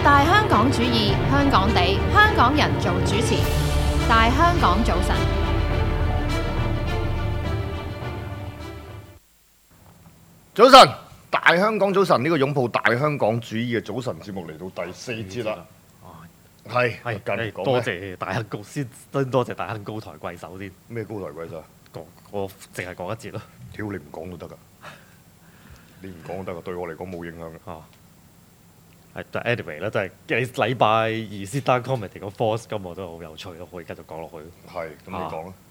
大香港主義，香港地，香港人做主持。大香港早晨。 早晨，大香港早晨，呢個擁抱大香港主義嘅早晨節目嚟到第4節啦。係多謝大亨高先，多謝大亨高抬貴手先。 咩高抬貴手？ 我淨係講一節咯。 屌你唔講都得噶，你唔講都得噶，對我嚟講冇影響嘅。 哦，係就 anyway 啦，就係你禮拜二 sit down comedy 個 force 今我都好有趣咯，可以繼續講落去。 係，咁你講啦。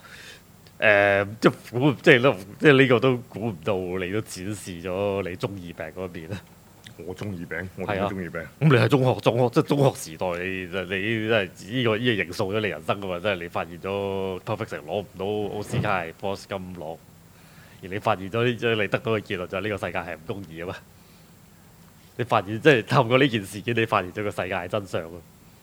即係呢個都估唔到，你都展示咗你中二病嗰一邊啦。 我中二病，我點解中二病？ 咁你係中學即係中學時代，你真係呢個形塑咗你人生噶嘛？即係你發現咗 Perfect 成攞唔到奧斯卡係 Forrest Gump攞，而你發現咗你得到嘅結論就係呢個世界係唔公義啊嘛！你發現即係透過呢件事件，你發現咗個世界係真相咯。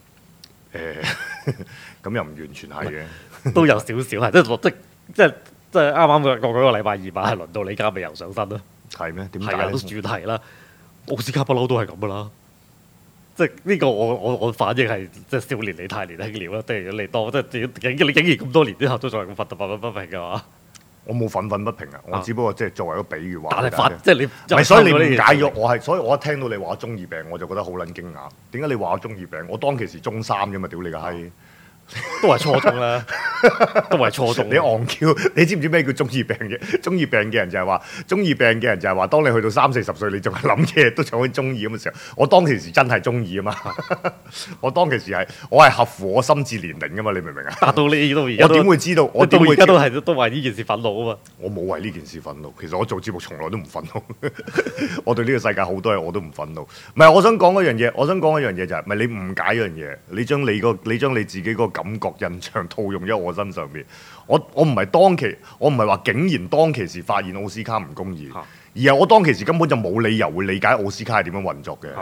咁又唔完全係嘅， 都有少少係即係啱啱個禮拜二晚係輪到李家美又上身咯。 係咩？點解係啊，都主題啦。奧斯卡不嬲都係咁噶啦，即係呢個我反應係即係少年你太年輕了啦，即係你當即係你竟然咁多年之後都仲係咁憤憤不平嘅話， 我冇憤憤不平啊！我只不過即係作為一個比喻話。 但係即係你唔係，所以你誤解咗我係，所以我一聽到你話我中二病，我就覺得好撚驚訝。點解你話我中二病？我當其時中3啫嘛，屌你個閪！ 都係初中啦，都係初中。 你戇 Q，你知唔知咩叫中二病嘅？中二病嘅人就係話，中二病嘅人就係話，當你去到30、40歲，你仲係諗嘢都仲可以中二咁嘅時候，我當其時真係中二啊嘛！我當其時我係合乎我心智年齡噶嘛，你明唔明啊？ 達到你到而家， 我點會知道？我到而家都為呢件事憤怒啊嘛！ 我冇為呢件事憤怒，其實我做節目從來都唔憤怒。我對呢個世界好多嘢我都唔憤怒。唔係，我想講一樣嘢就係，唔係你誤解一樣嘢，你將你自己個感覺印象套用喺我身上面。我唔係話竟然當其時發現奧斯卡唔公義，而係我當其時根本就冇理由會理解奧斯卡係點樣運作嘅。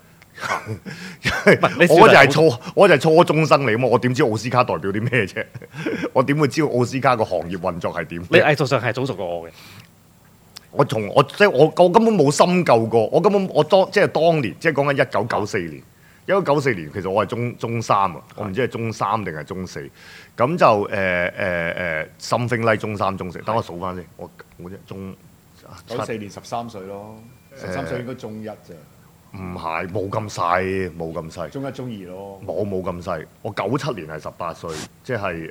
我就係初中生嚟啊嘛，我點知奧斯卡代表啲咩啫？我點會知道奧斯卡個行業運作係點？ 你藝術上係早熟過我嘅。 我根本冇深究過，我當年即係講緊1994年。1994年其實我係中3啊，我唔知係中3定係中4，咁就something like 中3中4，等我數翻先，我即係中 94年13歲咯，13歲應該中1啫。 唔係，冇咁細， 中1中2咯。 冇咁細，我97年係18歲，即係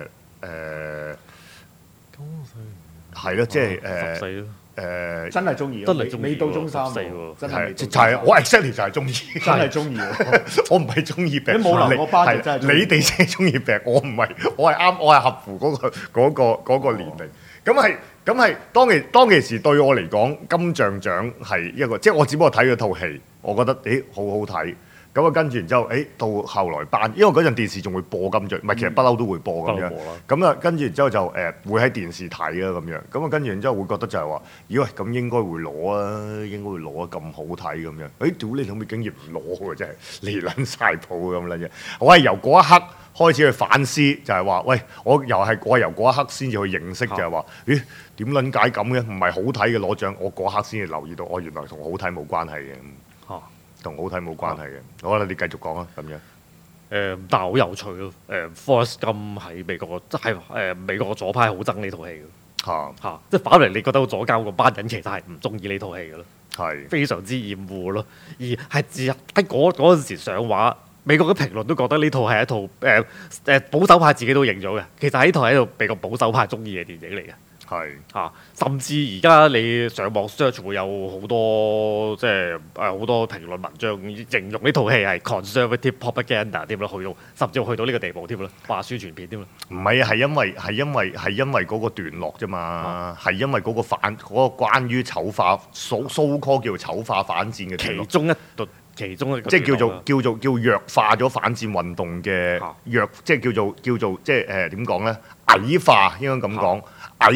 係咯，即係 10歲咯。 真係中二，未到中3喎，真係就係我 exactly 就係中二， 真係中二喎， 我唔係中二病， 你冇留我班就真係你哋先係中二病，我唔係，我係合乎嗰個年齡，咁係當其時對我嚟講，金像獎係一個，即係我只不過睇咗套戲，我覺得好好睇。咁啊，跟住然之後，到後來因為嗰陣電視仲會播金像，唔係其實不嬲都會播咁樣。咁啊，跟住然之後就會喺電視睇啊咁樣。咁啊，跟住然之後會覺得就係話，咦喂，咁應該會攞啊，應該會攞啊，咁好睇咁樣。屌你，可唔可以竟然唔攞喎？真係離撚晒譜咁撚嘢。我係由嗰一刻開始去反思，就係話，喂，我由嗰一刻先至去認識，就係話，咦，點撚解咁嘅？唔係好睇嘅攞獎，我嗰刻先至留意到，我原來同好睇冇關係嘅。同好睇冇關係嘅，好啦，你繼續講啦，咁樣。 但係好有趣咯。Forrest Gump 喺美國，即係美國左派好憎呢套戲嘅。即係反嚟，你覺得左膠嗰班人其實係唔中意呢套戲嘅咯，係非常之厭惡咯。而係喺嗰陣時上畫，美國嘅評論都覺得呢套係一套保守派自己都認咗嘅。其實呢套係一套美國保守派中意嘅電影嚟嘅。甚至而家你上網 search 會有好多即係好多評論文章形容呢套戲係 conservative propaganda 添啦，甚至去到呢個地步添啦，話宣傳片添啦。 唔係啊，係因為嗰個段落啫嘛，係因為嗰個關於醜化so call 叫醜化反戰嘅段落， 其中一個即係叫弱化咗反戰運動嘅即係叫做即係點講咧？矮化應該咁講。矮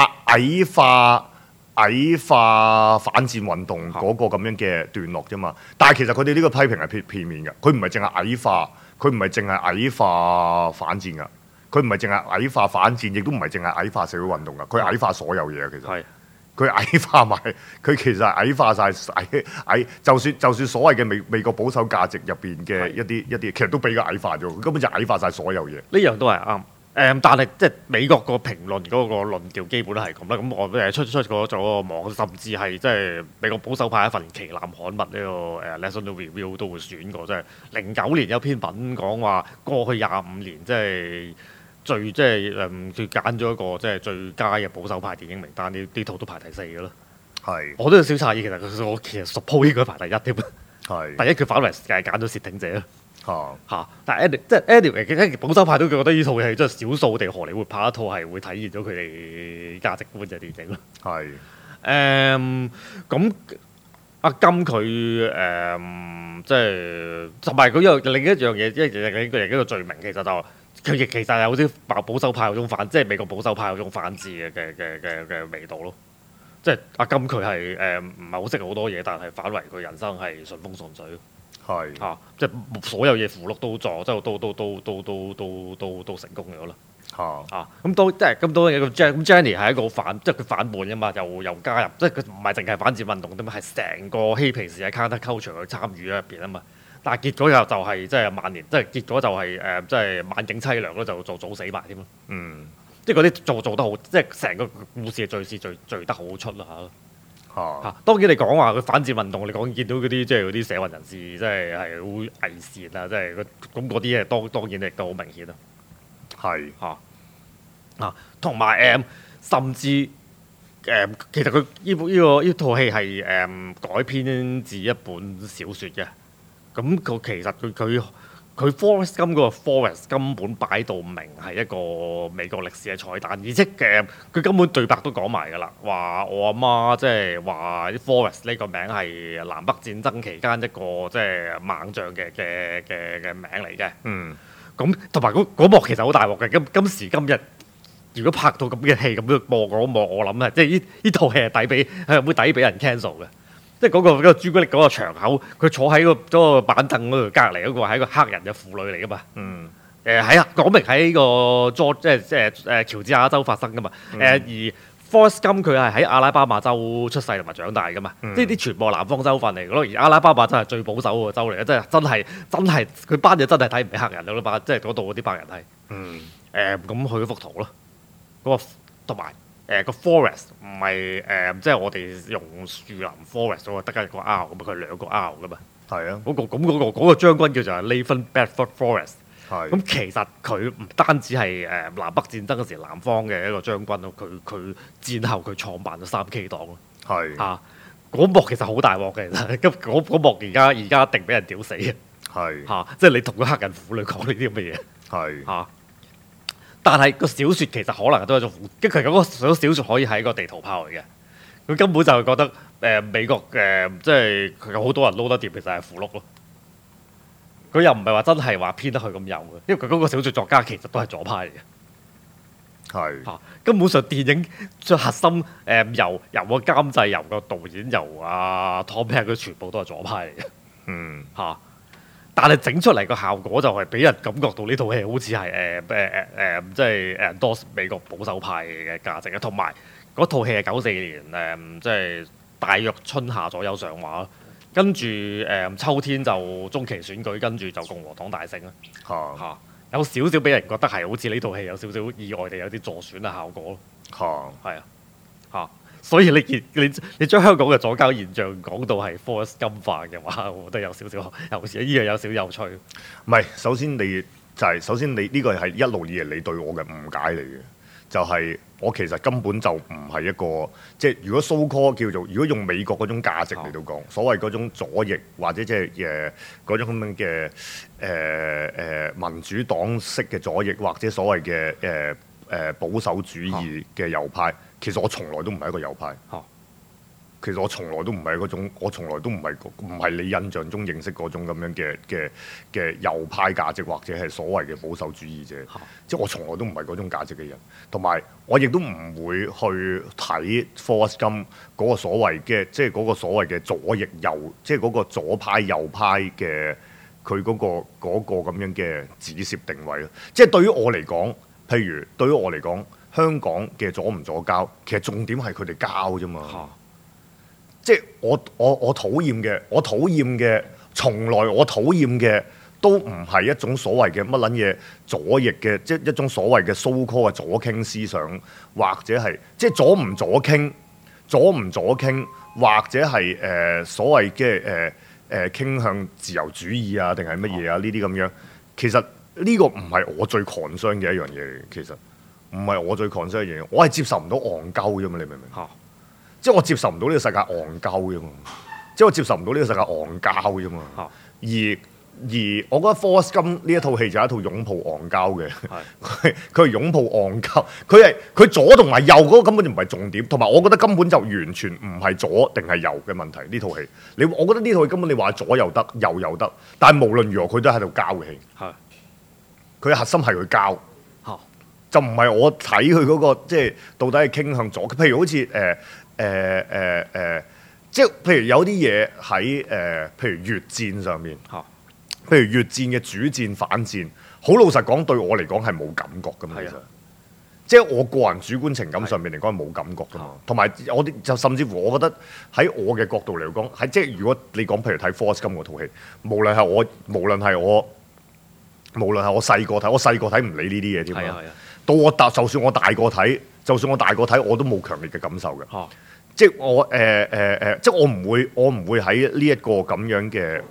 化反戰運動嗰個咁樣嘅段落啫嘛，但係其實佢哋呢個批評係片面嘅，佢唔係淨係矮化，佢唔係淨係矮化反戰噶，佢唔係淨係矮化反戰，亦都唔係淨係矮化社會運動噶，佢矮化所有嘢其實。 佢矮化埋，佢其實係矮化晒矮，就算所謂嘅美國保守價值入邊嘅一啲，其實都俾佢矮化咗，佢根本就矮化晒所有嘢。 呢樣都係啱。但係即係美國個評論嗰個論調基本都係咁啦。咁我出咗個網，甚至係即係美國保守派一份旗艦刊物呢個National Review 都會選過，即係09年有篇文講話過去25年即係最即係佢揀咗一個即係最佳嘅保守派電影名單，呢套都排第4嘅咯。 係。 我都有少詫異，我其實 suppose 應該排第1添。 係。 第一佢反為係揀咗竊聽者。但係即係 anyway， 保守派都覺得呢套戲真係少數地荷里活拍一套係會體現咗佢哋價值觀嘅電影咯。係。咁阿金佢即係同埋佢有另一樣嘢，即係另一個罪名，其實就佢亦其實有啲保守派嗰種反，即係美國保守派嗰種反智嘅味道咯。即係阿金佢係唔係好識好多嘢，但係反為佢人生係順風順水。係即係所有嘢符碌都撞，即係都成功咗啦。咁當然咁 Jenny 係一個即係佢反叛㗎嘛，又加入，即係佢唔係淨係反戰運動啫嘛，係成個嬉皮士嘅 counterculture 去參與喺入邊啊嘛。但係結果就係即係萬年，即係結果就係即係萬景凄涼咯，就早死埋添咯。即係嗰啲做得好，即係成個故事嘅敘事敘得好出啦嚇。當然你講話佢反戰運動，你講見到嗰啲即係嗰啲社運人士，即係好偽善啊！即係咁嗰啲嘢，當然亦都好明顯啦。係同埋甚至其實佢呢套戲係改編自一本小説嘅。咁佢其實佢 Forrest Gump 嗰個 Forrest 根本擺到明係一個美國歷史嘅彩蛋，而且佢根本對白都講埋㗎啦，話我阿媽即係話啲 Forrest 呢個名係南北戰爭期間一個即係猛將嘅名嚟嘅。咁同埋嗰幕其實好大鑊嘅。今時今日如果拍到咁嘅戲咁樣播嗰幕，我諗即係呢套戲係會抵俾人 cancel 嘅。即係嗰個朱古力嗰個場口，佢坐喺嗰個板凳嗰度隔離嗰個係一個黑人嘅婦女嚟噶嘛。講明喺個即係喬治亞州發生噶嘛。而 Forrest Gump 佢係喺阿拉巴馬州出世同埋長大噶嘛。即係啲全部南方州份嚟嘅咯。而阿拉巴馬真係最保守嘅州嚟嘅，真係佢班嘢真係睇唔起黑人咯，即係嗰度嗰啲白人係。咁佢嗰幅圖咯，嗰個同埋。個 forest 唔係即係我哋用樹林 forest 嗰個得一個 R 咁佢兩個 R 噶嘛。係啊。嗰個將軍叫做 Nathan Bedford Forrest。咁其實佢唔單止係南北戰爭嗰時南方嘅一個將軍咯，佢戰後佢創辦咗3K 黨咯。嗰幕其實好大鑊嘅，其實嗰幕而家一定俾人屌死嘅。即係你同個黑人婦女講呢啲咁嘅嘢。但係個小説其實可能都係一種，其實嗰個小説可以係一個地圖炮嚟嘅。佢根本就係覺得美國即係有好多人撈得掂，其實係符碌咯。佢又唔係話真係話偏得去咁右嘅，因為佢嗰個小説作家其實都係左派嚟嘅。根本上電影最核心由個監製、由個導演、由Tom Hanks 佢全部都係左派嚟嘅。但係整出嚟個效果就係俾人感覺到呢套戲好似係即係endorse美國保守派嘅價值啊，同埋嗰套戲係94年即係大約春夏左右上畫，跟住秋天就中期選舉，跟住就共和黨大勝啦。有少少俾人覺得係好似呢套戲有少少意外地有啲助選嘅效果咯。所以你將香港嘅左膠現象講到係 Forrest Gump化嘅話，我覺得有少少有時呢樣有少有趣。 唔係，首先你呢個係一路以嚟你對我嘅誤解嚟嘅，就係我其實根本就唔係一個即係如果 so call 叫做如果用美國嗰種價值嚟到講，所謂嗰種左翼或者即係嗰種咁樣嘅民主黨式嘅左翼或者所謂嘅保守主義嘅右派。其實我從來都唔係一個右派。其實我從來都唔係嗰種，我從來都唔係你印象中認識嗰種咁樣嘅右派價值或者係所謂嘅保守主義者。即係我從來都唔係嗰種價值嘅人，同埋我亦都唔會去睇 Forrest Gump 嗰個所謂嘅，即係嗰個所謂嘅左翼右，即係嗰個左派右派嘅佢嗰個咁樣嘅指涉定位咯。即係對於我嚟講，譬如對於我嚟講。 香港嘅左唔左膠，其實重點係佢哋交啫嘛。即係我討厭嘅，從來我討厭嘅都唔係一種所謂嘅乜撚嘢左翼嘅，即係一種所謂嘅 so called 嘅左傾思想，或者係即係左唔左傾，或者係所謂嘅傾向自由主義啊，定係乜嘢啊？呢啲咁樣，其實呢個唔係我最 concern 嘅一樣嘢嚟。其實唔係我最 concern 嘅嘢，我係接受唔到戇鳩啫嘛。你明唔明？即係我接受唔到呢個世界戇鳩啫嘛。即係我接受唔到呢個世界戇鳩啫嘛。而我覺得 Forrest Gump 呢一套戲就係一套擁抱戇鳩嘅。佢係擁抱戇鳩，佢左同埋右嗰個根本就唔係重點，同埋我覺得根本就完全唔係左定係右嘅問題。呢套戲我覺得呢套戲根本你話左又得，右又得，但係無論如何佢都喺度交嘅戲。佢嘅核心係佢交。就唔係我睇佢嗰個即係到底係傾向左，譬如好似即係譬如有啲嘢喺譬如越戰上面，譬如越戰嘅主戰反戰，好老實講對我嚟講係冇感覺㗎嘛。其實即係我個人主觀情感上面嚟講係冇感覺㗎嘛。同埋我哋就甚至乎我覺得喺我嘅角度嚟講，係即係如果你講譬如睇 Forrest Gump 嗰套戲，無論係我細個睇，我細個睇唔理呢啲嘢添啊。到就算我大個睇，我都冇強烈嘅感受嘅。即係即係我唔會喺呢一個咁樣嘅，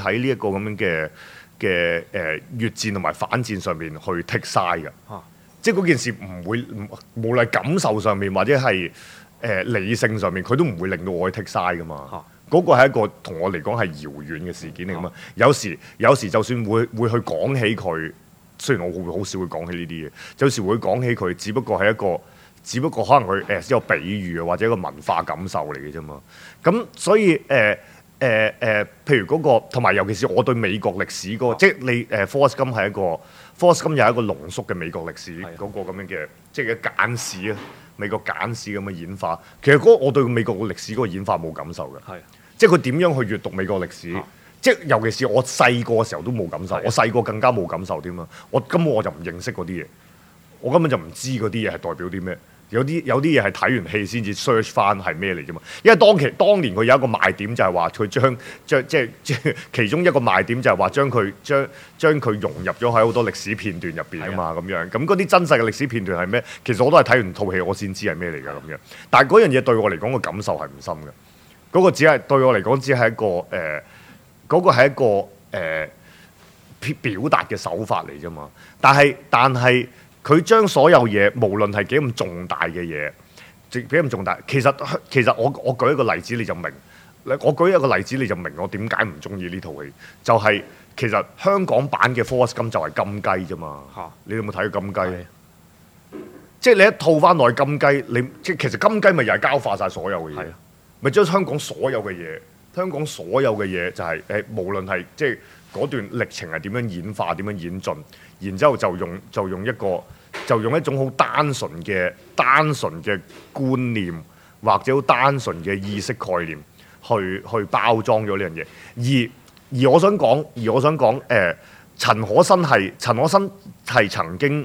越戰同埋反戰上面去 take side 嘅。即係嗰件事唔會，無論感受上面或者係理性上面，佢都唔會令到我去 take side 噶嘛。嗰個係一個同我嚟講係遙遠嘅事件嚟噶嘛。有時就算會去講起佢。雖然我會好少會講起呢啲嘢，有時會講起佢，只不過可能佢一個比喻啊，或者一個文化感受嚟嘅啫嘛。咁所以譬如嗰個同埋尤其是我對美國歷史嗰個，即係你Forrest Gump 係一個 Forrest Gump 又係一個濃縮嘅美國歷史嗰個咁樣嘅，即係嘅簡史啊，美國簡史咁嘅演化。其實我對美國嘅歷史嗰個演化冇感受嘅，即係佢點樣去閱讀美國歷史。即係尤其是我細個嘅時候都冇感受，我細個更加冇感受添啊！我根本就唔認識嗰啲嘢，我根本就唔知嗰啲嘢係代表啲咩。有啲嘢係睇完戲先至 search 翻係咩嚟啫嘛。因為當年佢有一個賣點就係話佢將即係其中一個賣點就係話將佢融入咗喺好多歷史片段入邊啊嘛咁樣。咁嗰啲真實嘅歷史片段係咩？其實我都係睇完套戲我先知係咩嚟㗎咁樣。但係嗰樣嘢對我嚟講個感受係唔深嘅。嗰個只係對我嚟講只係一個嗰個係一個表達嘅手法嚟啫嘛，但係佢將所有嘢，無論係幾咁重大嘅嘢，幾咁重大，其實我舉一個例子你就明，我舉一個例子你就明我點解唔中意呢套戲，就係其實香港版嘅 Forrest Gump 就係金雞啫嘛，你有冇睇過金雞？即係你一套翻落去金雞，其實金雞咪又係膠化晒所有嘅嘢，咪將香港所有嘅嘢。香港所有嘅嘢就係無論係即係嗰段歷程係點樣演化、點樣演進，然之後就用一種好單純嘅觀念，或者好單純嘅意識概念去包裝咗呢樣嘢。而我想講，陳可辛係曾經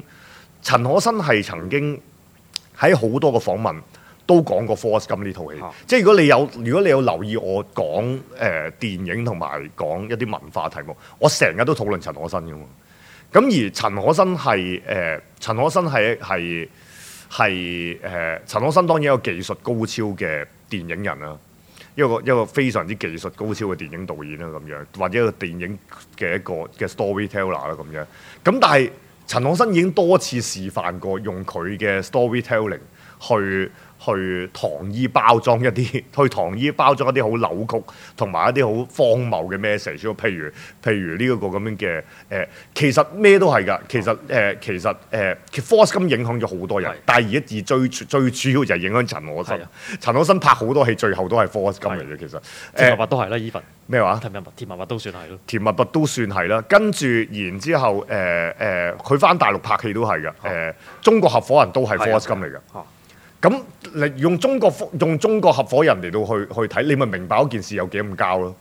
喺好多個訪問。都講過 Forrest Gump 呢套戲，即係如果你有留意我講電影同埋講一啲文化題目，我成日都討論陳可辛㗎嘛。咁而陳可辛當然一個技術高超嘅電影人啦，一個非常之技術高超嘅電影導演啦咁樣，或者一個電影嘅一個嘅 storyteller 啦咁樣。咁但係陳可辛已經多次示範過用佢嘅 storytelling 去糖衣包裝一啲好扭曲同埋一啲好荒謬嘅 message，譬如呢一個咁樣嘅其實咩都係㗎。其實 Forrest Gump 影響咗好多人，但係而最主要就係影響陳可辛。陳可辛拍好多戲，最後都係 Forrest Gump 嚟嘅。其實甜蜜蜜都係啦，even 咩話？ 甜蜜蜜都算係咯。甜蜜蜜都算係啦。跟住然之後佢返大陸拍戲都係㗎。中國合夥人都係 Forrest Gump 嚟㗎。咁你用中國合夥人嚟到去睇，你咪明白嗰件事有幾咁膠咯。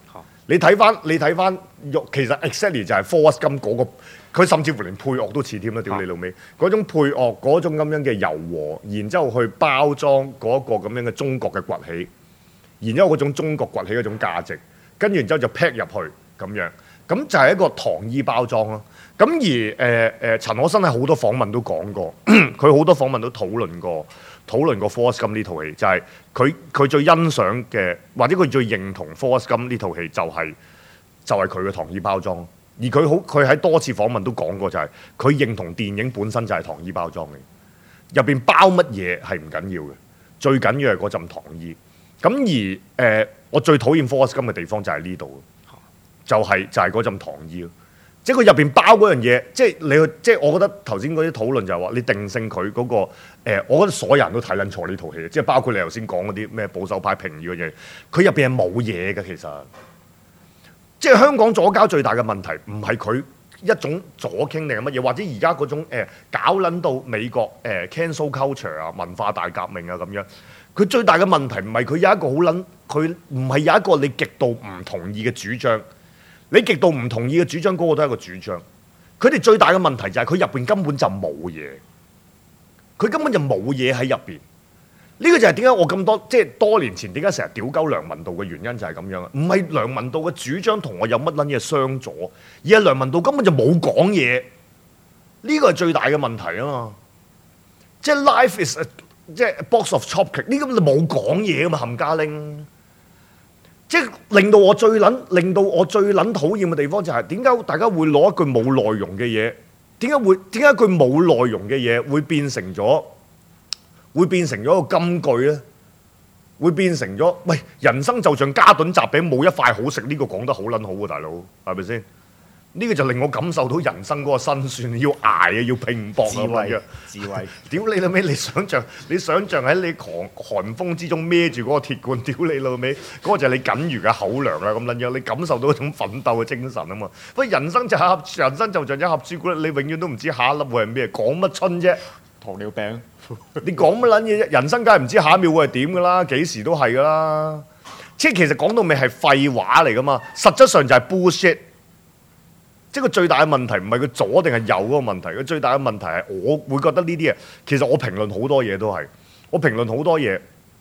你睇翻，其實 exactly 就係 Forrest Gump 嗰個，佢甚至乎連配樂都似添啦，屌你老味！嗰種配樂嗰種咁樣嘅柔和，然之後去包裝嗰個咁樣嘅中國嘅崛起，然之後嗰種中國崛起嗰種價值，跟住然之後就 pack 入去咁樣，咁就係一個糖衣包裝咯。咁而陳可辛喺好多訪問都講過，佢好多訪問都討論過 Forrest Gump 呢套戲，就係佢最欣賞嘅，或者佢最認同 Forrest Gump 呢套戲就係佢嘅糖衣包裝。而佢喺多次訪問都講過，就係佢認同電影本身就係糖衣包裝嚟，入邊包乜嘢係唔緊要嘅，最緊要係嗰陣糖衣。咁而我最討厭 Forrest Gump 嘅地方就係呢度，就係嗰陣糖衣咯。即係佢入邊包嗰樣嘢，即係我覺得頭先嗰啲討論就係話你定性佢嗰個我覺得所有人都睇撚錯呢套戲，即係包括你頭先講嗰啲咩保守派評議嘅嘢，佢入邊係冇嘢嘅其實。即係香港左膠最大嘅問題，唔係佢一種左傾定係乜嘢，或者而家嗰種搞撚到美國cancel culture 啊、文化大革命啊咁樣。佢最大嘅問題唔係佢有一個好撚，佢唔係有一個你極度唔同意嘅主張。你極度唔同意嘅主張，嗰個都係一個主張。佢哋最大嘅問題就係佢入邊根本就冇嘢，佢根本就冇嘢喺入邊。呢個就係點解我咁多年前點解成日屌鳩梁文道嘅原因就係咁樣啊！唔係梁文道嘅主張同我有乜撚嘢相左，而係梁文道根本就冇講嘢。呢個係最大嘅問題啊嘛！即係 life is 即係 box of chocolate， 呢個你冇講嘢啊嘛，冚家拎。即係令到我最撚討厭嘅地方就係點解大家會攞一句冇內容嘅嘢？點解一句冇內容嘅嘢會變成咗一個金句咧？會變成咗喂，人生就像嘉頓雜餅，冇一塊好食。呢個講得好撚好喎，大佬係咪先？呢個就令我感受到人生嗰個辛酸，要捱啊，要拼搏啊，智慧。屌你老味！你想象喺你寒風之中孭住嗰個鐵罐，屌你老味！嗰個就係你僅餘嘅口糧啦，咁撚樣，你感受到一種奮鬥嘅精神啊嘛！喂，人生就像一盒朱古力，你永遠都唔知下一粒會係咩，講乜春啫？ 糖尿病， 你講乜撚嘢啫？人生梗係唔知下一秒會係點噶啦，幾時都係噶啦。即係其實講到尾係廢話嚟噶嘛，實質上就係 bullshit。即係個最大嘅問題唔係佢左定係右嗰個問題，佢最大嘅問題係我會覺得呢啲嘢，其實我評論好多嘢都係，我評論好多嘢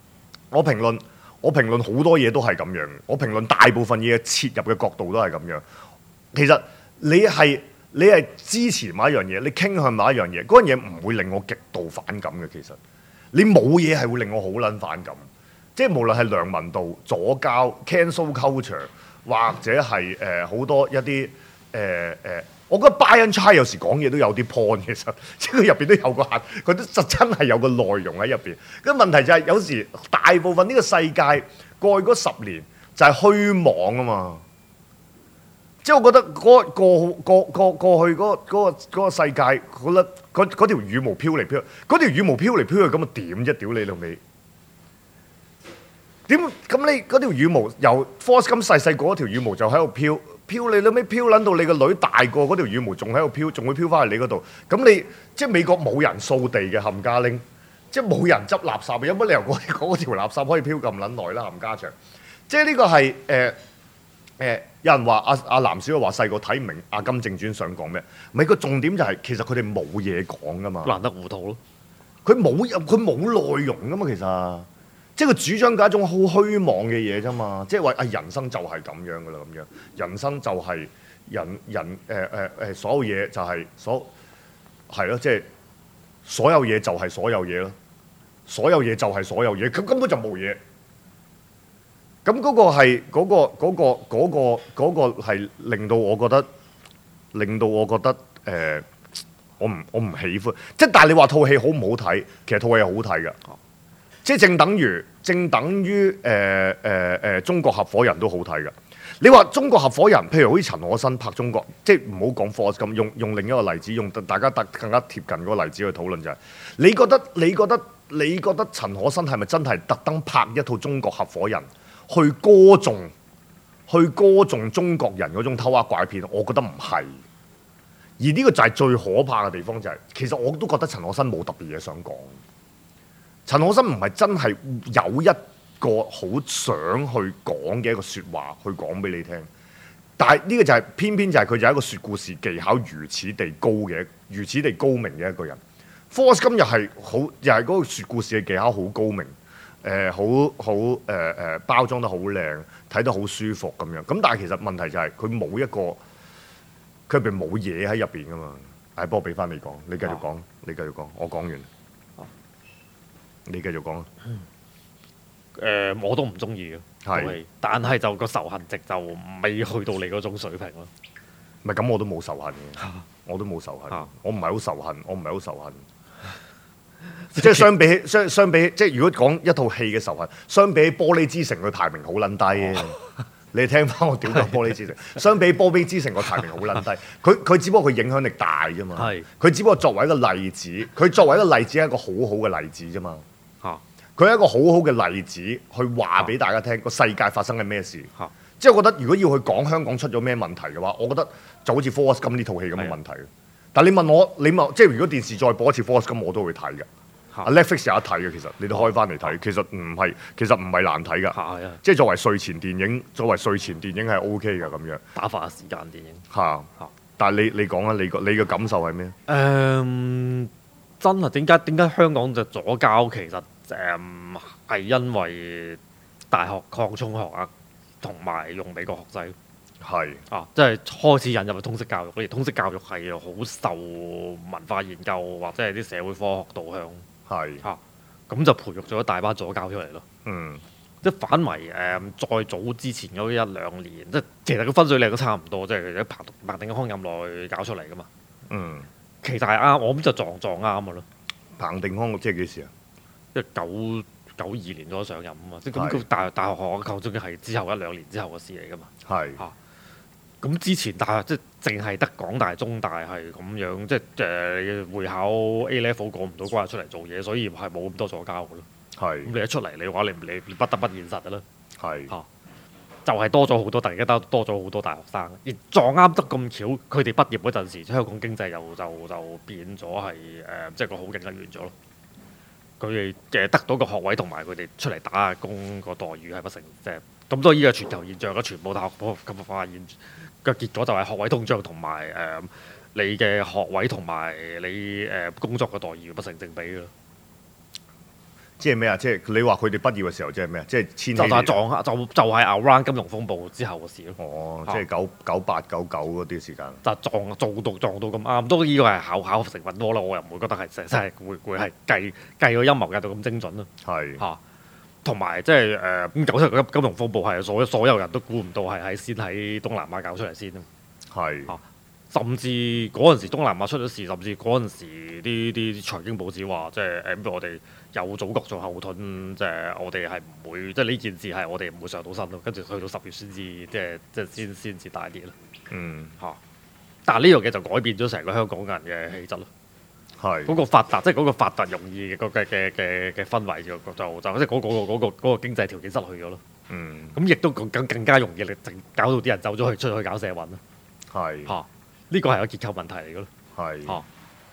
都係咁樣，我評論大部分嘢切入嘅角度都係咁樣。其實你係支持某一樣嘢，你傾向某一樣嘢，嗰樣嘢唔會令我極度反感嘅。其實你冇嘢係會令我好撚反感，即係無論係梁文道、左膠、cancel culture， 或者係好多一啲。我覺得 Brian Chai 有時講嘢都有啲 point， 其實即係佢入邊都有個核，佢都真係有個內容喺入邊。咁問題就係有時大部分呢個世界過去嗰10年就係虛妄啊嘛。即係我覺得過去嗰個世界，覺得嗰條羽毛飄嚟飄去，嗰條羽毛飄嚟飄去咁啊點啫？屌你老味！點咁你嗰條羽毛由 Forrest 咁細個嗰條羽毛就喺度飄你老尾飄撚到你個女大個嗰條羽毛仲喺度飄，仲會飄翻去你嗰度。咁你即係美國冇人掃地嘅冚家拎，即係冇人執垃圾，有乜理由嗰條垃圾可以飄咁撚耐啦？冚家祥，即係呢個係有人話阿藍小話細個睇唔明《阿甘正傳》想講咩？唔係個重點就係其實佢哋冇嘢講噶嘛， 難得糊塗咯。 佢冇內容噶嘛，其實。即係佢主張緊一種好虛妄嘅嘢啫嘛，即係話人生就係咁樣噶啦，咁樣人生就係所有嘢就係係咯，即係所有嘢就係所有嘢咯，所有嘢就係所有嘢，佢根本就冇嘢。咁嗰個係令到我覺得我唔喜歡。即係但係你話套戲好唔好睇？其實套戲係好睇㗎。即係正等於中國合夥人都好睇㗎。你話中國合夥人，譬如好似陳可辛拍中國，即係唔好講 Forrest 咁，用另一個例子，用大家更加貼近嗰個例子去討論就係，你覺得陳可辛係咪真係特登拍一套中國合夥人去歌頌中國人嗰種偷呃拐騙？我覺得唔係。而呢個就係最可怕嘅地方就係，其實我都覺得陳可辛冇特別嘢想講。陳可辛唔係真係有一個好想去講嘅一個説話去講俾你聽， 但係呢個就係、偏偏就係佢就係一個説故事技巧如此地高嘅、如此地高明嘅一個人。Forrest Gump又係好，又係嗰個説故事嘅技巧好高明，包裝得好靚，睇得好舒服咁樣。咁但係其實問題就係佢冇一個，佢入邊冇嘢喺入邊噶嘛。不過俾翻你講，你繼續講，你繼續講，我講完，你繼續講。 我都唔中意嘅，係，但係就個仇恨值就未去到你嗰種水平咯。 唔係咁，我都冇仇恨嘅，我都冇仇恨，我唔係好仇恨，我唔係好仇恨。即係相比，即係如果講一套戲嘅仇恨，相比《玻璃之城》佢排名好撚低嘅。你聽翻我屌緊《玻璃之城》，相比《玻璃之城》個排名好撚低。佢只不過佢影響力大啫嘛。佢只不過作為一個例子，佢作為一個例子係一個好好嘅例子啫嘛。佢係一個好好嘅例子，去話俾大家聽個世界發生緊咩事。即係我覺得，如果要去講香港出咗咩問題嘅話，我覺得就好似《Forrest Gump》呢套戲咁嘅問題。但係你問即係如果電視再播一次《Forrest Gump》，我都會睇嘅。Netflix 有得睇嘅，其實你都開翻嚟睇，其實唔係難睇㗎。即係作為睡前電影係 OK 嘅咁樣。 打發時間電影。 但係你講啊，你嘅感受係咩？ 真係點解香港就左膠？其實係因為大學擴充學額同埋用美國學制。即係開始引入通識教育，而通識教育係好受文化研究或者係啲社會科學導向。咁就培育咗一大班左膠出嚟咯。即係反為再早之前嗰一兩年，即係其實個分水嶺都差唔多，即係彭定康任內搞出嚟噶嘛。其實係啱，我諗就撞啱嘅咯。彭定康即係幾時啊？即係92年左右上任啊嘛。即係咁，佢大學學校仲要係之後一兩年之後嘅事嚟噶嘛。咁之前大學即係淨係得港大、中大係咁樣，即係會考 A level 過唔到關出嚟做嘢，所以係冇咁多左膠嘅咯。咁你一出嚟，你話你不得不現實嘅啦。就係多咗好多，突然間多咗好多大學生，而撞啱得咁巧，佢哋畢業嗰陣時，香港經濟就變咗係即係個好景就完咗咯。佢哋得到個學位同埋佢哋出嚟打下工個待遇係不成即係咁多依個全球現象啦，全部大學咁發現嘅結果就係學位通脹同埋你嘅學位同埋你工作嘅待遇不成正比嘅咯。 即係咩啊？即係你話佢哋畢業嘅時候，即係咩啊？即係千禧年就係 around 金融風暴之後嘅事咯。 即係98、99嗰啲時間。就撞到咁啱，都呢個係巧成分多啦。我又唔會覺得係真係會係計個陰謀計到咁精準咯。同埋即係咁九七個金融風暴係所有人都估唔到係先喺東南亞搞出嚟先咯。甚至嗰陣時東南亞出咗事，甚至嗰陣時啲財經報紙話，即係我哋有祖國做後盾，即係我哋係唔會，即係呢件事係我哋唔會上到身咯。跟住去到10月先至，即係先至大跌咯。但係呢樣嘢就改變咗成個香港人嘅氣質咯。嗰個發達，即係嗰個發達容易嘅氛圍就即係嗰個經濟條件失去咗咯。咁亦都更加容易搞到啲人走咗出去搞社運咯。呢個係個結構問題嚟嘅咯。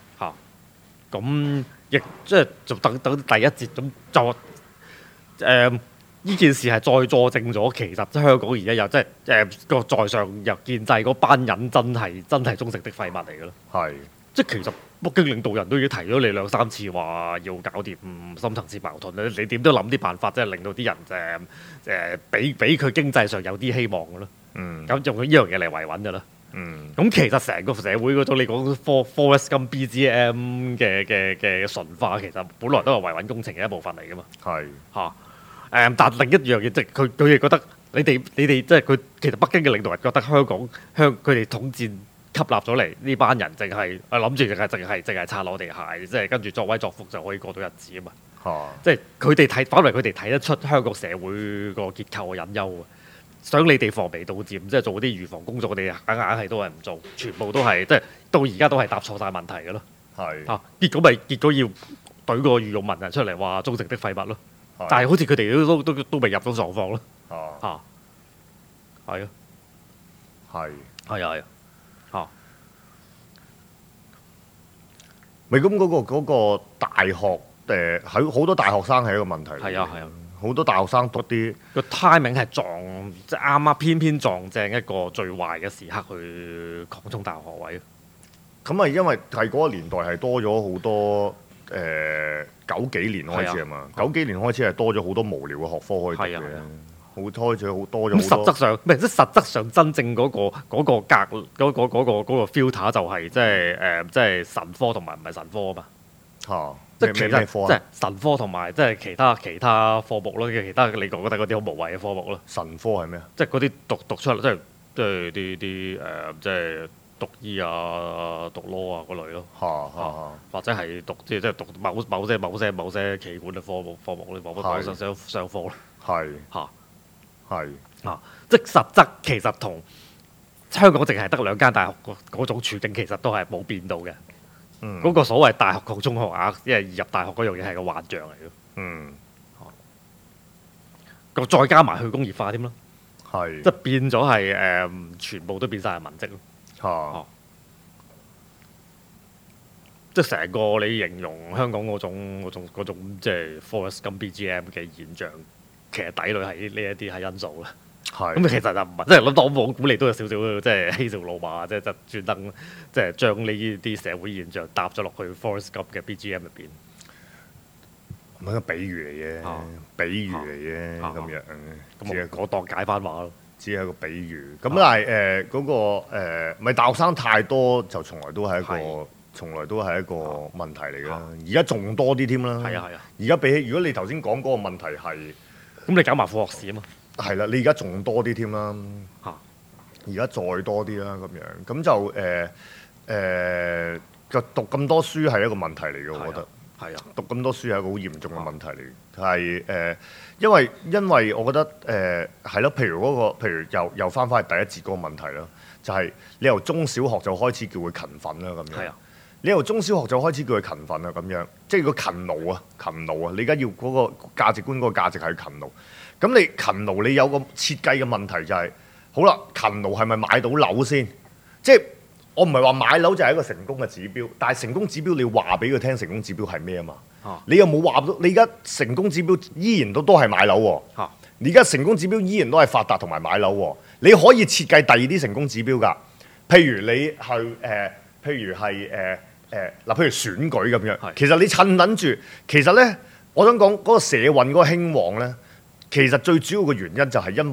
咁亦即係就等第一節咁就呢件事係再佐證咗，其實香港而家又即係個在上又建制嗰班人真係忠誠的廢物嚟嘅咯。即係其實北京領導人都已經提咗你2、3次話要搞掂深層次矛盾咧，你點都諗啲辦法，即係令到啲人俾佢經濟上有啲希望嘅咯。咁用呢樣嘢嚟維穩嘅啦。咁其實成個社會嗰種你講 Forrest Gump BGM 嘅純化，其實本來都係維穩工程嘅一部分嚟噶嘛。但另一樣嘢即係佢哋覺得你哋即係佢其實北京嘅領導人覺得香港佢哋統戰吸納咗嚟呢班人，淨係諗住淨係擦我哋鞋，即係跟住作威作福就可以過到日子啊嘛。即係佢哋反為佢哋睇得出香港社會個結構嘅隱憂啊。想你哋防微杜漸，即係做啲預防工作，我哋硬係都係唔做，全部都係即係到而家都係答錯晒問題嘅咯。結果要懟個御用文人出嚟話忠誠的廢物咯。但係好似佢哋都未入到狀況咯。 咪咁嗰個大學喺好多大學生係一個問題。 好多大學生讀啲個 timing 係撞即係啱啱偏偏撞正一個最壞嘅時刻去擴充大學學位。 咁啊，因為係嗰個年代係多咗好多九幾年開始啊嘛，九幾年開始係多咗好多無聊嘅學科可以讀嘅，好開始好多咗好多。 實質上咩？即係實質上真正嗰個 filter 就係即係神科同埋唔係神科啊嘛。即係其實即係神科同埋即係其他科目咯，其他你覺得嗰啲好無謂嘅科目咯。 神科係咩啊？ 即係嗰啲讀出嚟，即係啲即係讀醫啊、讀 law 啊嗰類咯。或者係讀即係讀某些器官嘅科目咧，某商科咯。即係實質其實同香港淨係得2間大學嗰種處境，其實都係冇變到嘅。嗰個所謂大學擴充學額，因為入大學嗰樣嘢係個幻象嚟嘅。再加埋去工業化添咯，即係變咗係全部都變晒係文職咯。即係成個你形容香港嗰種即係 Forrest Gump BGM 嘅現象，其實底裏係呢一啲係因素啦。咁其實就唔係，即係當我估你都有少少即係嬉笑怒罵，即係專登即係將呢啲社會現象搭咗落去 Forrest Gump 嘅 BGM 入邊。 唔係個比喻嚟嘅，比喻嚟嘅咁樣。 咁我當解翻話咯， 只係一個比喻。咁但係嗰個唔係大學生太多，就從來都係一個問題嚟㗎。而家仲多啲添啦。而家比起如果你頭先講嗰個問題係， 咁你搞埋副學士啊嘛。 係啦，你而家仲多啲添啦，而家再多啲啦咁樣，咁就讀咁多書係一個問題嚟嘅，我覺得。讀咁多書係一個好嚴重嘅問題嚟，係因為我覺得係咯，譬如又翻返去第一節嗰個問題啦，就係你由中小學就開始叫佢勤奮啦咁樣。你由中小學就開始叫佢勤奮啦咁樣，即係個勤勞啊！你而家要嗰個價值觀，嗰個價值係勤勞。咁你勤勞，你有個設計嘅問題就係，好啦，勤勞係咪買到樓先？即係我唔係話買樓就係一個成功嘅指標，但係成功指標你要話俾佢聽，成功指標係咩啊嘛？你又冇話到，你而家成功指標依然都係買樓喎。你而家成功指標依然都係發達同埋買樓喎。你可以設計第二啲成功指標㗎，譬如你譬如選舉咁樣。其實你趁撚住，其實咧，我想講嗰個社運嗰個興旺咧。其實最主要嘅原因就係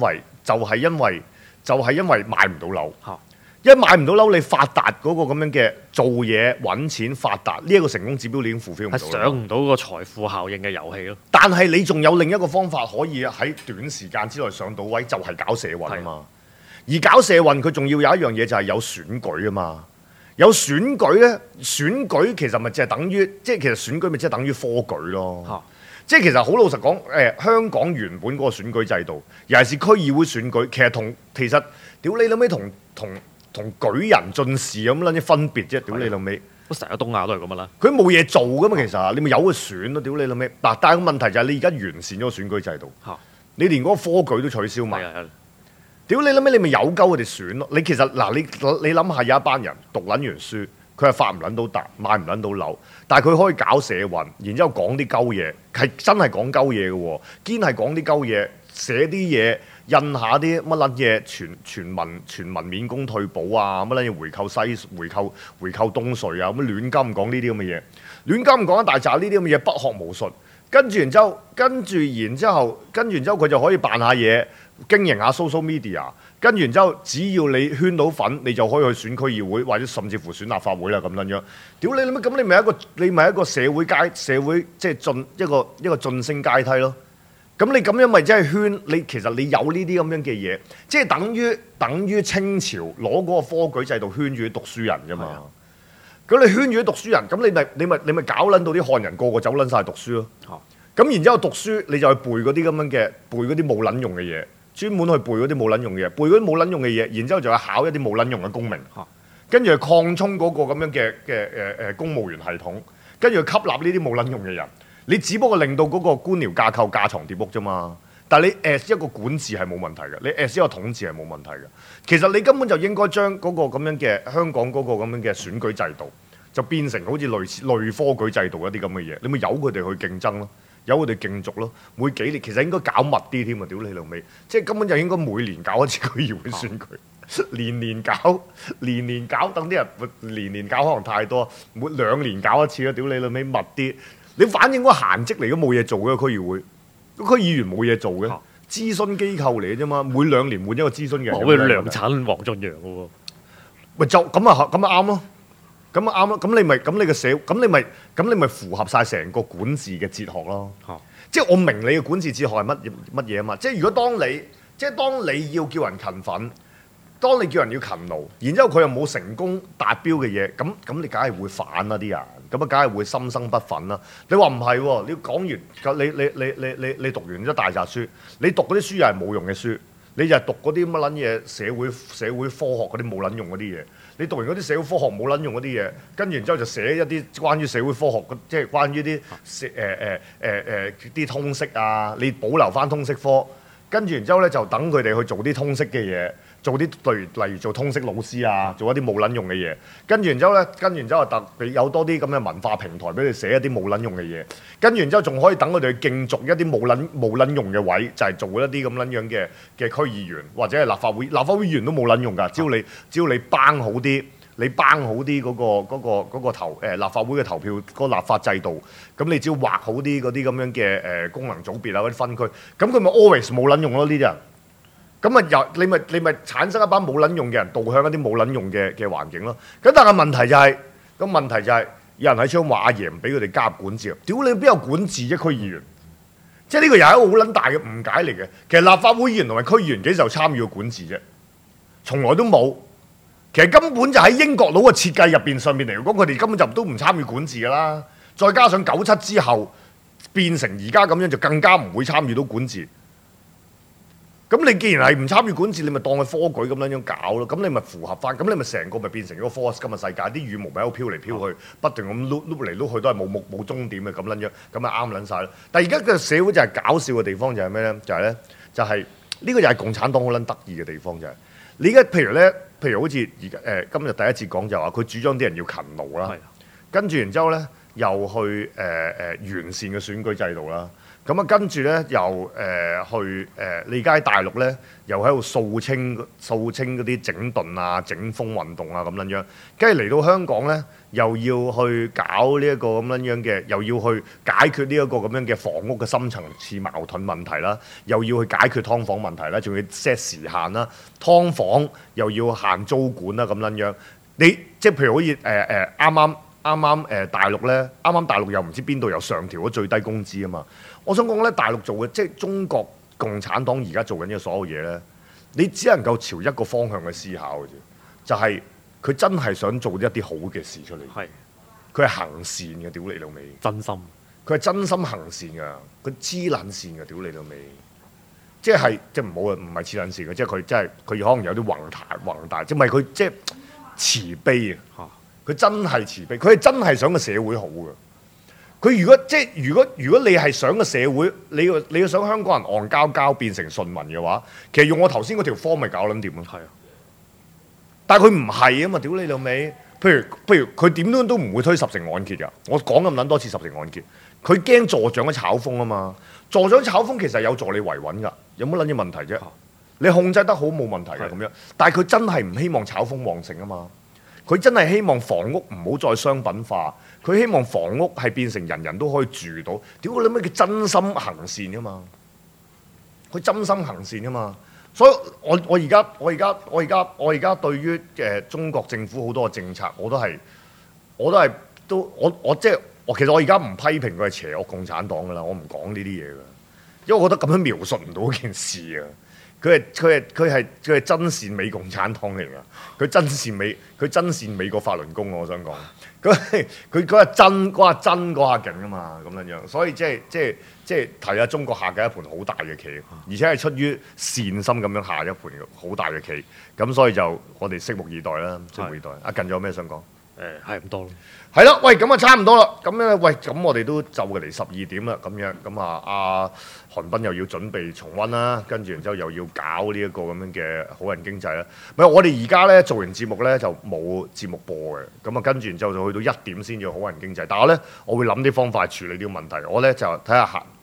因為買唔到樓，一買唔到樓，你發達嗰個咁樣嘅做嘢揾錢發達呢一個成功指標，你已經fulfill唔到。係上唔到個財富效應嘅遊戲咯。 但係你仲有另一個方法可以喺短時間之內上到位，就係搞社運啊嘛。而搞社運佢仲要有一樣嘢就係有選舉啊嘛。有選舉咧，選舉其實咪即係等於，即係其實選舉咪即係等於科舉咯。即係其實好老實講，香港原本嗰個選舉制度，尤其是區議會選舉，其實屌你老味同舉人進士咁撚啲分別啫，屌你老味。 成個東亞都係咁啦。 佢冇嘢做噶嘛，其實你咪由佢選咯，屌你老味。嗱，但係個問題就係你而家完善咗個選舉制度，你連嗰個科舉都取消埋。屌你老味，你咪有鳩佢哋選咯。你其實嗱，你諗下有一班人讀撚完書。佢係發唔撚到達，買唔撚到樓，但係佢可以搞社運，然之後講啲鳩嘢，係真係講鳩嘢嘅喎，堅係講啲鳩嘢，寫啲嘢，印下啲乜撚嘢，全民免供退保啊，乜撚嘢回購東稅啊，咁亂金講呢啲咁嘅嘢，亂金講一大紮呢啲咁嘅嘢，不學無術，跟住然之後佢就可以扮下嘢，經營下 social media。跟住然之後，只要你圈到粉，你就可以去選區議會，或者甚至乎選立法會啦咁樣樣。屌你咁你咪一個社會即係一個晉升階梯咯。咁你咁樣咪即係圈你，其實你有呢啲咁樣嘅嘢，即係等於清朝攞嗰個科舉制度圈住啲讀書人㗎嘛。咁你圈住啲讀書人，咁你咪搞撚到啲漢人個個走撚晒讀書咯。咁然之後讀書你就去背嗰啲咁樣嘅背嗰啲冇撚用嘅嘢。專門去背嗰啲冇撚用嘅嘢，背嗰啲冇撚用嘅嘢，然之後就去考一啲冇撚用嘅公民，跟住去擴充嗰個咁樣嘅公務員系統，跟住去吸納呢啲冇撚用嘅人。你只不過令到嗰個官僚架構架床疊屋啫嘛。但係你 as 一個管治係冇問題嘅，你 as 一個統治係冇問題嘅。其實你根本就應該將嗰個咁樣嘅香港嗰個咁樣嘅選舉制度，就變成好似類科舉制度一啲咁嘅嘢，你咪由佢哋去競爭咯。 由佢哋競逐咯。每幾年其實應該搞密啲添啊！屌你老味，即係根本就應該每年搞一次區議會選舉。年年搞，等啲人年年搞可能太多，每2年搞一次啦！屌你老味密啲，你反映嗰個閒職嚟都冇嘢做嘅區議會，區議員冇嘢做嘅，諮詢機構嚟嘅啫嘛，每2年換一個諮詢嘅人。 我量產黃俊陽嘅喎， 咪就咁啊啱咯，咁啊啱咯，咁你咪咁你咪符合晒成個管治嘅哲學咯。即係我明你嘅管治哲學係乜嘢啊嘛？即係如果當你要叫人勤奮。當你叫人要勤勞，然之後佢又冇成功達標嘅嘢，咁你梗係會反啦啲人，咁啊梗係會心生不忿啦。你話唔係喎？你講完，你讀完一大紮書，你讀嗰啲書又係冇用嘅書，你就係讀嗰啲乜撚嘢社會科學嗰啲冇撚用嗰啲嘢。你讀完嗰啲社會科學冇撚用嗰啲嘢，跟住然之後就寫一啲關於社會科學即係關於啲啲通識啊，你保留翻通識科，跟住然之後咧就等佢哋去做啲通識嘅嘢。做啲例如做通識老師啊，做一啲冇撚用嘅嘢，跟住然之後特別有多啲咁嘅文化平台俾你寫一啲冇撚用嘅嘢，跟住然之後仲可以等佢哋去競逐一啲冇撚用嘅位，就係做一啲咁撚樣嘅區議員或者係立法會議員都冇撚用㗎，只要你幫好啲。你幫好啲嗰個立法會嘅投票嗰個立法制度，咁你只要畫好啲嗰啲咁樣嘅功能組別啊嗰啲分區，咁佢咪 always 冇撚用咯呢啲人。咁啊你咪產生一班冇撚用嘅人導向一啲冇撚用嘅環境咯。咁但係問題就係、有人喺窗話阿爺唔俾佢哋加入管治，屌你邊有管治啫區議員？即係呢個又係一個好撚大嘅誤解嚟嘅。其實立法會議員同埋區議員幾時有參與過管治啫？從來都冇。其實根本就喺英國佬嘅設計入邊上面嚟講，佢哋根本就都唔參與管治㗎啦。再加上97之後變成而家咁樣，就更加唔會參與到管治。咁你既然係唔參與管治，你咪當佢科舉咁樣搞咯。咁你咪符合翻，咁你咪成個咪變成一個 force 今日世界，啲羽毛咪喺度飄嚟飄去，不斷咁碌嚟碌去都係冇終點嘅咁撚樣，咁咪啱撚晒咯。但係而家嘅社會就係搞笑嘅地方就係咩咧？就係呢個就係共產黨好撚得意嘅地方就係你而家譬如好似而家今日第一節講就話佢主張啲人要勤勞啦，跟住然之後咧又去完善嘅選舉制度啦。咁啊，跟住咧又去你而家喺大陸咧，又喺度掃清嗰啲整頓啊、整風運動啊咁樣樣，跟住嚟到香港咧，又要去搞呢一個咁樣樣嘅，又要去解決呢一個咁樣嘅房屋嘅深層次矛盾問題啦，又要去解決劏房問題啦，仲要 set 時限啦，劏房又要限租管啦咁樣樣。你即係譬如好似啱啱大陸咧，啱啱大陸又唔知邊度又上調咗最低工資啊嘛。我想講咧，大陸做嘅即係中國共產黨而家做緊嘅所有嘢咧，你只能夠朝一個方向去思考嘅啫，就係佢真係想做一啲好嘅事出嚟。係，佢係行善嘅，屌你老味，真心。佢係真心行善㗎，佢黐撚線嘅，屌你老味。即係唔好啊，唔係黐撚線嘅，即係佢真係佢可能有啲宏大，即係唔係佢即係慈悲啊。佢真係慈悲，佢係真係想個社會好嘅。佢如果你係想個社會，你要想香港人戇交變成順民嘅話，其實用我頭先嗰條方咪搞撚掂咯。係啊，但係佢唔係啊嘛，屌你老味。譬如佢點都唔會推10成按揭㗎。我講咁撚多次10成按揭，佢驚助長嘅炒風啊嘛。助長炒風其實有助你維穩㗎，有乜撚嘢問題啫？你控制得好冇問題㗎咁樣。但係佢真係唔希望炒風旺盛啊嘛。佢真係希望房屋唔好再商品化，佢希望房屋係變成人人都可以住到。屌你咩叫真心行善㗎嘛？佢真心行善㗎嘛？所以我而家對於中國政府好多嘅政策，我其實我而家唔批評佢係邪惡共產黨㗎啦，我唔講呢啲嘢㗎，因為我覺得咁樣描述唔到嗰件事啊。佢係真善美共產黨嚟㗎，佢真善美過法輪功，我想講，佢嗰下真嗰下勁啊嘛，咁樣樣，所以即係提下中國下嘅一盤好大嘅棋，而且係出於善心咁樣下一盤好大嘅棋，咁所以就我哋拭目以待啦，拭目以待。阿近有咩想講？ 係咁多咯。係咯，喂，咁啊差唔多啦。咁咧，喂，咁我哋都就嚟12點啦。咁樣，咁啊，阿韓斌又要準備重溫啦，跟住然之後又要搞呢一個咁樣嘅好人經濟啦。唔係，我哋而家咧做完節目咧就冇節目播嘅。咁啊，跟住然之後就去到1點先至好人經濟。但係我會諗啲方法處理呢個問題。我咧就睇下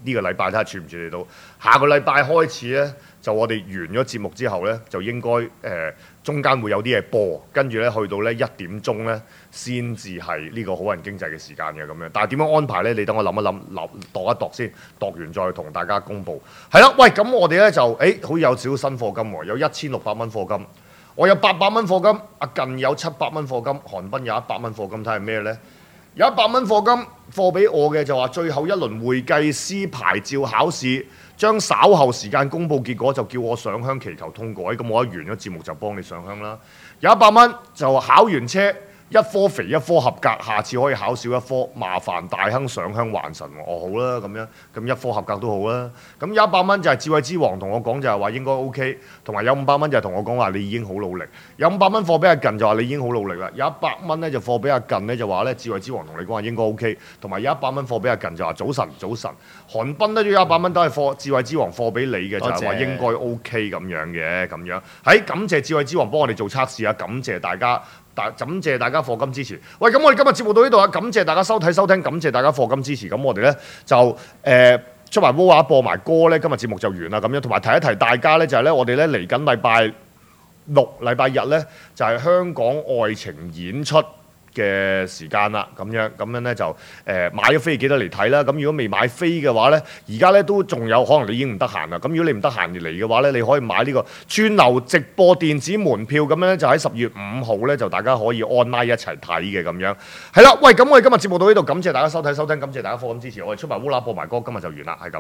呢個禮拜睇下處唔處理到。下個禮拜開始咧，就我哋完咗節目之後咧，就應該中間會有啲嘢播，跟住咧去到咧1點鐘咧，先至係呢個好人經濟嘅時間嘅咁樣。但係點樣安排咧？你等我諗一諗，度一度先，度完再同大家公佈。係啦，喂，咁我哋咧就好似有少少新課金喎，有1600蚊課金，我有800蚊課金，阿近有700蚊課金，韓斌有100蚊課金，睇下咩咧？有100蚊課金課俾我嘅就話最後一輪會計師牌照考試，將稍後時間公佈結果，就叫我上香祈求通過。咁我一完咗節目就幫你上香啦。有100蚊就考完車，一科肥一科合格，下次可以考少一科，麻煩大亨上香還神喎。哦，好啦，咁樣咁一科合格都好啦。咁有100蚊就係智慧之王同我講就係話應該 OK， 同埋有500蚊就係同我講話你已經好努力。有500蚊貨俾阿近就話你已經好努力啦。有100蚊咧就貨俾阿近咧就話咧智慧之王同你講話應該 OK， 同埋有100蚊貨俾阿近就話早晨早晨。韓斌咧都有100蚊都係貨智慧之王貨俾你嘅，就係話應該 OK 咁樣嘅咁樣。感謝智慧之王幫我哋做測試啊！感謝大家。感謝大家課金支持。喂，咁我哋今日節目到呢度啊！感謝大家收睇收聽，感謝大家課金支持。咁我哋咧就出埋 WOA 播埋歌咧，今日節目就完啦咁樣。同埋提一提大家咧，就係咧我哋咧嚟緊禮拜6、禮拜日咧就係香港愛情演出嘅時間啦，咁樣咧就買咗飛記得嚟睇啦。咁如果未買飛嘅話咧，而家咧都仲有可能你已經唔得閒啦。咁如果你唔得閒嚟嘅話咧，你可以買呢個串流直播電子門票，咁樣咧就喺10月5號咧就大家可以 online 一齊睇嘅咁樣。係啦，喂，咁我哋今日節目到呢度，感謝大家收睇收聽，感謝大家課金支持。我哋出埋烏啦播埋歌，今日就完啦，係咁。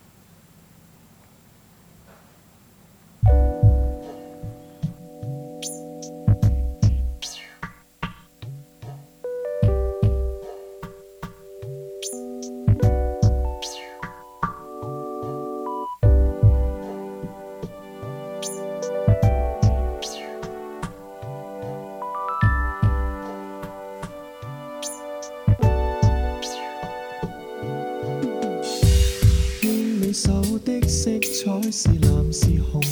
彩是藍是紅，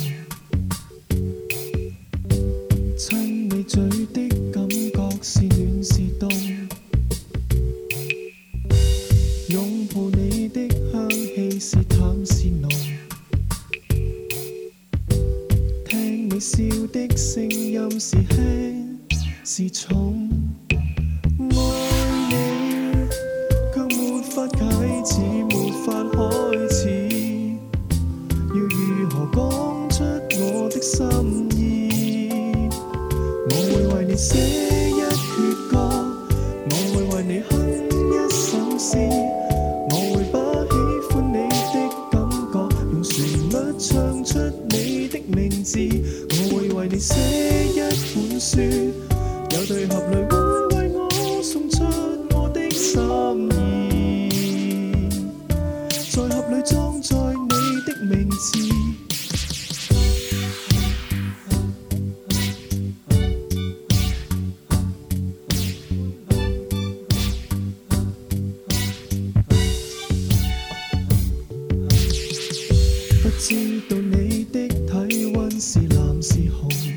親你嘴的感覺是暖是凍，擁抱你的香氣是淡是濃，聽你笑的聲音是輕是重，愛你卻沒法啟齒，沒法開始。要如何講出我的心意？我會為你寫一闕歌，我會為你哼一首詩，我會把喜歡你的感覺用旋律唱出你的名字，我會為你寫一本書，有對盒裡會為我送出我的心意，在盒裡裝載你的名字。不知道你的體溫是藍是紅，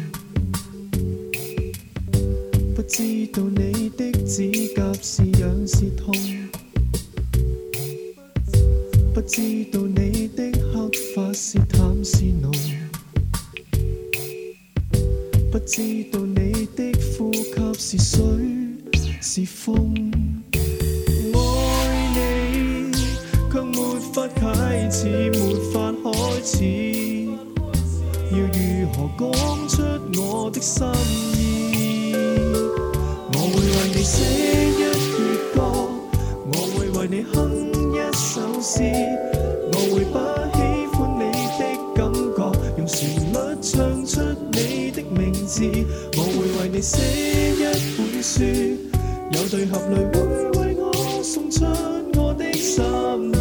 不知道你的指甲是癢是痛，不知道你的黑髮是淡是濃，不知道你的呼吸是水是風，愛你卻沒法啟齒，沒法開始，要如何講出我的心意？我會為你寫一闕歌，我會為你哼一首詩，我會把喜歡你的感覺用旋律唱出你的名字，我會為你寫一本書，有對盒裡會為我送出我的心意。